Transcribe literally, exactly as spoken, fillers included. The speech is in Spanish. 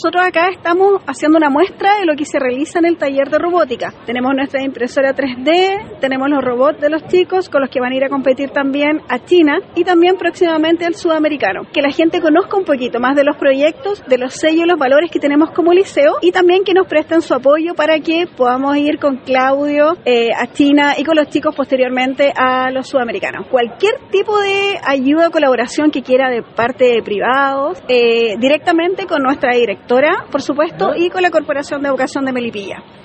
Nosotros acá estamos haciendo una muestra de lo que se realiza en el taller de robótica. Tenemos nuestra impresora tres D, tenemos los robots de los chicos con los que van a ir a competir también a China y también próximamente al sudamericano. Que la gente conozca un poquito más de los proyectos, de los sellos y los valores que tenemos como liceo y también que nos presten su apoyo para que podamos ir con Claudio eh, a China y con los chicos posteriormente a los sudamericanos. Cualquier tipo de ayuda o colaboración que quiera de parte de privados, eh, directamente con nuestra directora, por supuesto, y con la Corporación de Educación de Melipilla.